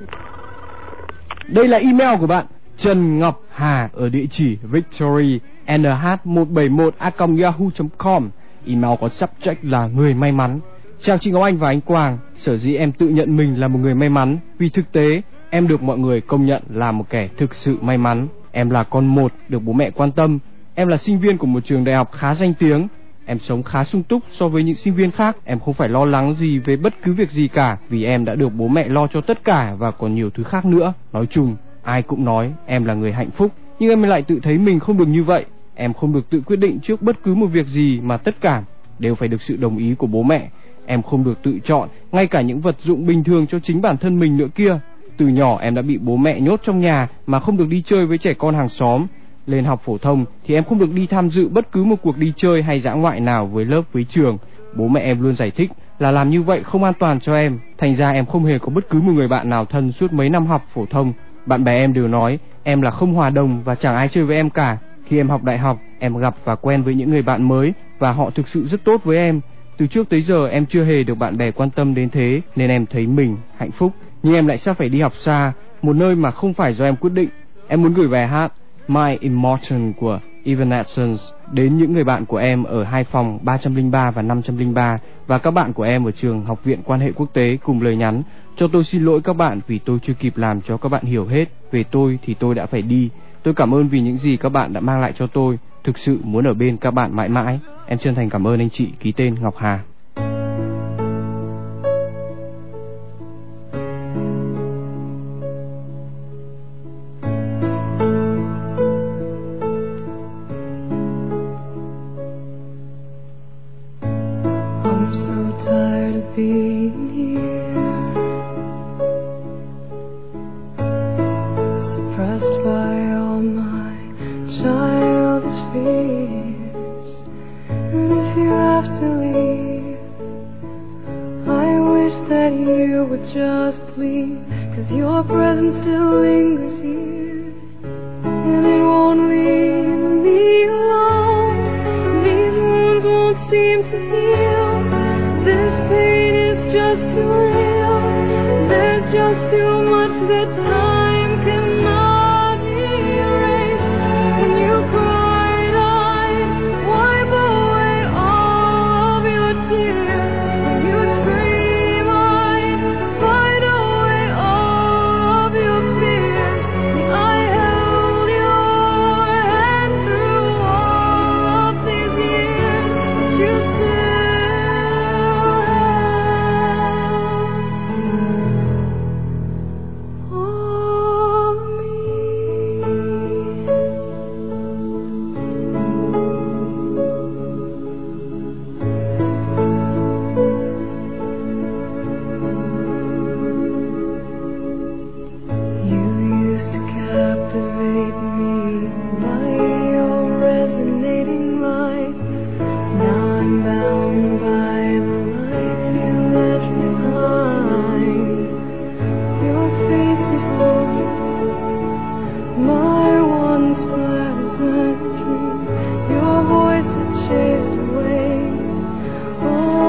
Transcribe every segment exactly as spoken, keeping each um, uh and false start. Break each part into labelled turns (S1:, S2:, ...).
S1: Đây là email của bạn Trần Ngọc Hà ở địa chỉ victory n h một bảy một a còng yahoo chấm com. Email có subject là người may mắn. Chào chị Ngọc Anh và anh Quang. Sở dĩ em tự nhận mình là một người may mắn vì thực tế em được mọi người công nhận là một kẻ thực sự may mắn. Em là con một được bố mẹ quan tâm. Em là sinh viên của một trường đại học khá danh tiếng. Em sống khá sung túc so với những sinh viên khác. Em không phải lo lắng gì về bất cứ việc gì cả, vì em đã được bố mẹ lo cho tất cả và còn nhiều thứ khác nữa. Nói chung, ai cũng nói em là người hạnh phúc, nhưng em lại tự thấy mình không được như vậy. Em không được tự quyết định trước bất cứ một việc gì, mà tất cả đều phải được sự đồng ý của bố mẹ. Em không được tự chọn ngay cả những vật dụng bình thường cho chính bản thân mình nữa kia. Từ nhỏ em đã bị bố mẹ nhốt trong nhà mà không được đi chơi với trẻ con hàng xóm. Lên học phổ thông thì em không được đi tham dự bất cứ một cuộc đi chơi hay dã ngoại nào với lớp với trường. Bố mẹ em luôn giải thích là làm như vậy không an toàn cho em. Thành ra em không hề có bất cứ một người bạn nào thân suốt mấy năm học phổ thông. Bạn bè em đều nói em là không hòa đồng và chẳng ai chơi với em cả. Khi em học đại học, em gặp và quen với những người bạn mới và họ thực sự rất tốt với em. Từ trước tới giờ em chưa hề được bạn bè quan tâm đến thế, nên em thấy mình hạnh phúc. Nhưng em lại sắp phải đi học xa, một nơi mà không phải do em quyết định. Em muốn gửi bài hát My Immortal của Evanescence đến những người bạn của em ở hai phòng ba trăm lẻ ba và năm trăm lẻ ba và các bạn của em ở trường Học viện Quan hệ Quốc tế, cùng lời nhắn: cho tôi xin lỗi các bạn vì tôi chưa kịp làm cho các bạn hiểu hết về tôi thì tôi đã phải đi. Tôi cảm ơn vì những gì các bạn đã mang lại cho tôi. Thực sự muốn ở bên các bạn mãi mãi. Em chân thành cảm ơn anh chị. Ký tên Ngọc Hà.
S2: Being here, suppressed by all my childish fears. And if you have to leave, I wish that you would just leave, 'cause your presence still lingers here, and it won't leave me alone. These wounds won't seem to heal. This pain is just too real. There's just too much that time cannot erase. When you cried, I wipe away all of your tears. When you scream, I fight away all of your fears. And I held your hand through all of these years, but you still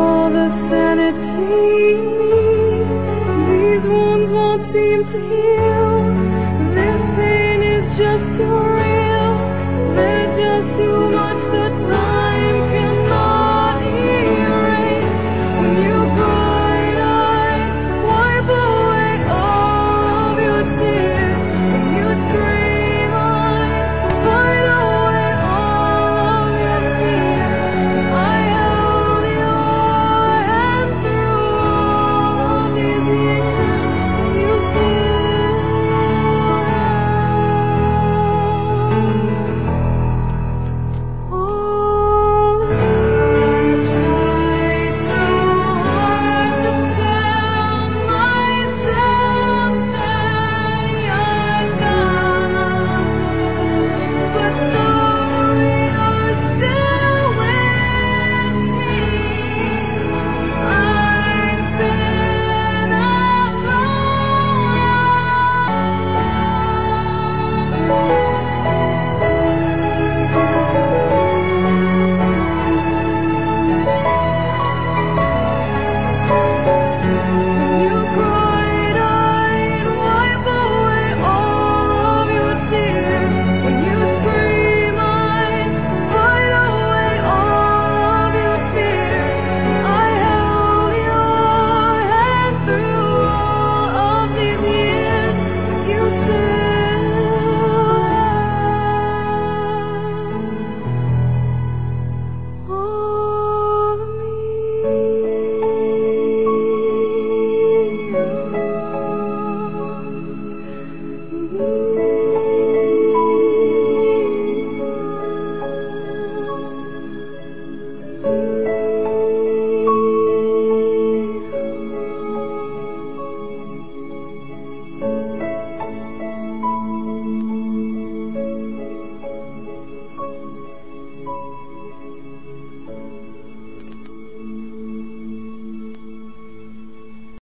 S2: seem to heal.